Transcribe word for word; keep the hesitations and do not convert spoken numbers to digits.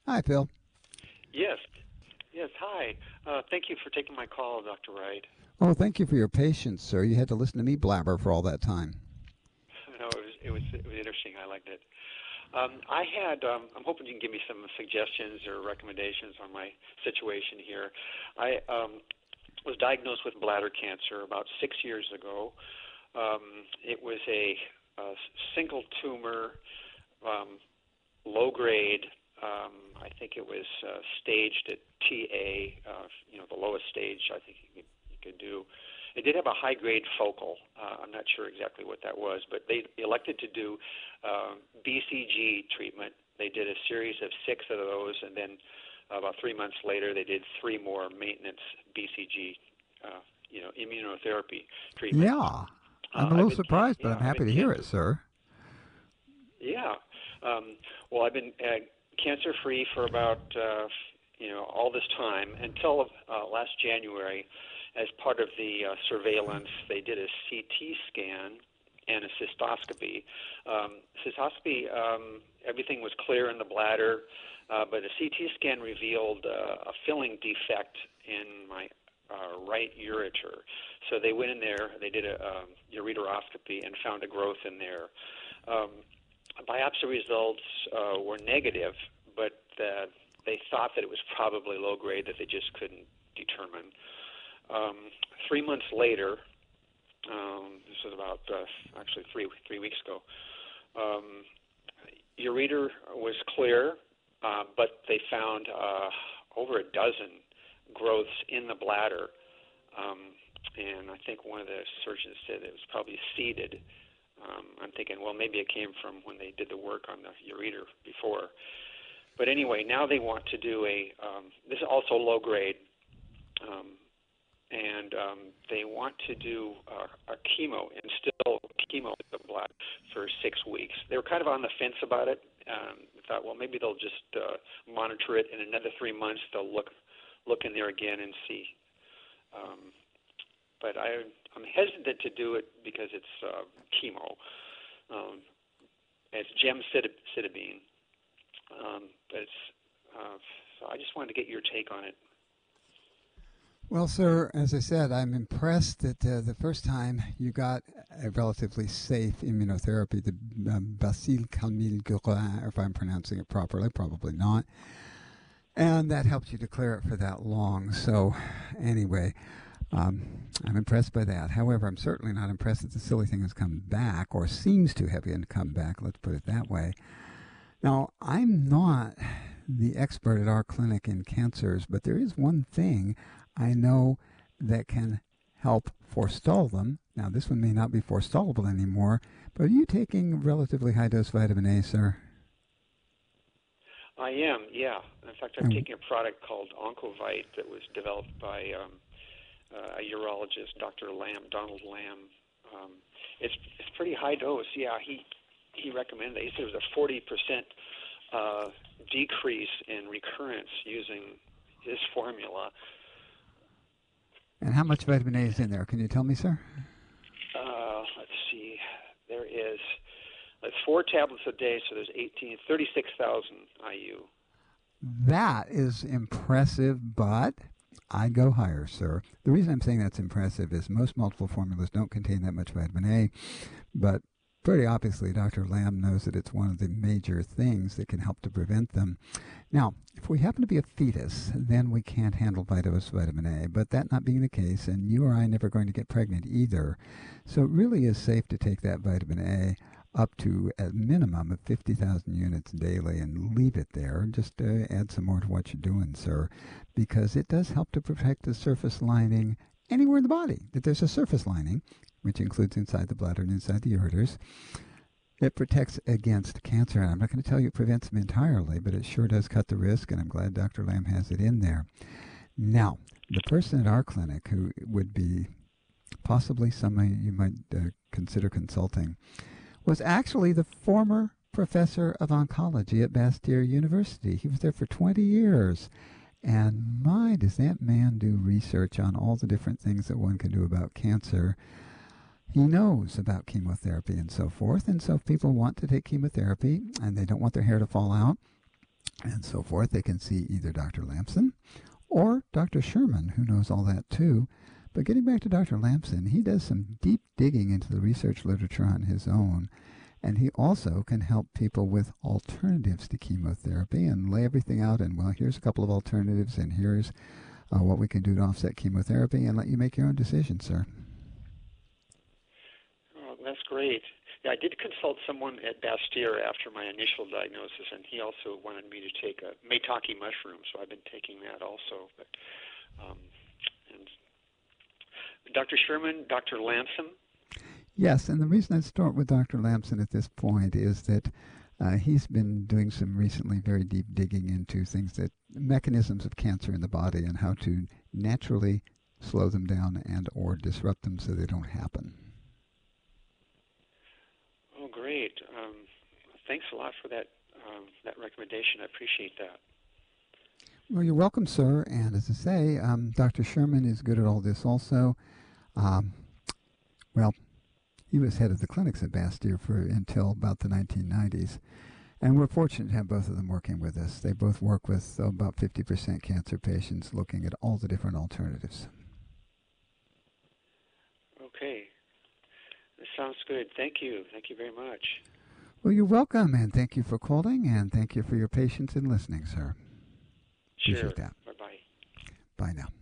Hi, Phil. Yes. Yes. Hi. Uh, thank you for taking my call, Doctor Wright. Oh, thank you for your patience, sir. You had to listen to me blabber for all that time. No, it was it was it was interesting. I liked it. Um, I had. Um, I'm hoping you can give me some suggestions or recommendations on my situation here. I um, was diagnosed with bladder cancer about six years ago. Um, it was a, a single tumor, um, low grade. Um, I think it was uh, staged at T A, uh, you know, the lowest stage I think you could, you could do. It did have a high-grade focal. Uh, I'm not sure exactly what that was, but they elected to do uh, B C G treatment. They did a series of six of those, and then about three months later, they did three more maintenance B C G, uh, you know, immunotherapy treatment. Yeah. I'm Uh, a I've little been, surprised, but yeah, I'm I've happy been to hear it, cancer. sir. Yeah. Um, well, I've been uh, cancer-free for about, uh, you know, all this time until uh, last January. As part of the uh, surveillance, they did a C T scan and a cystoscopy. Um, cystoscopy, um, everything was clear in the bladder, uh, but a C T scan revealed uh, a filling defect in my uh, right ureter. So they went in there, they did a um, ureteroscopy and found a growth in there. Um, biopsy results uh, were negative, but uh, they thought that it was probably low grade that they just couldn't determine. Um, three months later, um, this was about uh, actually three three weeks ago, um, ureter was clear, uh, but they found uh, over a dozen growths in the bladder, um, and I think one of the surgeons said it was probably seeded. Um, I'm thinking, well, maybe it came from when they did the work on the ureter before. But anyway, now they want to do a, um, this is also low grade, um, and um, they want to do uh, a chemo, instill chemo in the bladder for six weeks. They were kind of on the fence about it. Um, they thought, well, maybe they'll just uh, monitor it. In another three months, they'll look look in there again and see. Um, but I, I'm hesitant to do it because it's uh, chemo. Um, it's gemcitabine. Um, but it's, uh, so I just wanted to get your take on it. Well, sir, as I said, I'm impressed that uh, the first time you got a relatively safe immunotherapy, the um, Bacille Calmette-Guerin, if I'm pronouncing it properly, probably not, and that helped you to clear it for that long. So, anyway, um, I'm impressed by that. However, I'm certainly not impressed that the silly thing has come back, or seems to have come back, let's put it that way. Now, I'm not the expert at our clinic in cancers, but there is one thing I know that can help forestall them. Now, this one may not be forestallable anymore, but are you taking relatively high-dose vitamin A, sir? I am, yeah. In fact, I'm And taking a product called Oncovite that was developed by um, uh, a urologist, Doctor Lamb, Donald Lamb. Um, it's it's pretty high dose. Yeah, he he recommended it. He said it was a forty percent uh, decrease in recurrence using his formula. and how much vitamin A is in there? Can you tell me, sir? Uh, let's see. There is it's four tablets a day, so there's eighteen, thirty-six thousand I U. That is impressive, but I go higher, sir. The reason I'm saying that's impressive is most multiple formulas don't contain that much vitamin A, but pretty obviously Doctor Lamb knows that it's one of the major things that can help to prevent them. Now, if we happen to be a fetus, then we can't handle high-dose vitamin A, but that not being the case, and you or I never going to get pregnant either, so it really is safe to take that vitamin A up to a minimum of fifty thousand units daily and leave it there. Just uh, add some more to what you're doing, sir, because it does help to protect the surface lining anywhere in the body that there's a surface lining, which includes inside the bladder and inside the ureters. It protects against cancer. And I'm not going to tell you it prevents them entirely, but it sure does cut the risk, and I'm glad Doctor Lamb has it in there. Now, the person at our clinic who would be possibly somebody you might uh, consider consulting was actually the former professor of oncology at Bastyr University. He was there for twenty years. And my, does that man do research on all the different things that one can do about cancer. He knows about chemotherapy and so forth. And so if people want to take chemotherapy and they don't want their hair to fall out, and so forth, they can see either Doctor Lamson or Doctor Sherman, who knows all that too. But getting back to Doctor Lamson, he does some deep digging into the research literature on his own, and he also can help people with alternatives to chemotherapy and lay everything out, and well, here's a couple of alternatives, and here's uh, what we can do to offset chemotherapy, and let you make your own decision, sir. Oh, that's great. Yeah, I did consult someone at Bastyr after my initial diagnosis, and he also wanted me to take a maitake mushroom, so I've been taking that also. But, um, and Doctor Sherman, Doctor Lamson. Yes, and the reason I start with Doctor Lamson at this point is that uh, he's been doing some recently very deep digging into things that mechanisms of cancer in the body and how to naturally slow them down and or disrupt them so they don't happen. Oh, great. Um, thanks a lot for that um, that recommendation. I appreciate that. Well, you're welcome, sir. And as I say, um, Doctor Sherman is good at all this also. Um, well, he was head of the clinics at Bastyr for until about the nineteen nineties. And we're fortunate to have both of them working with us. They both work with uh, about fifty percent cancer patients looking at all the different alternatives. Okay. That sounds good. Thank you. Thank you very much. Well, you're welcome, and thank you for calling, and thank you for your patience in listening, sir. Sure. Appreciate that. Bye-bye. Bye now.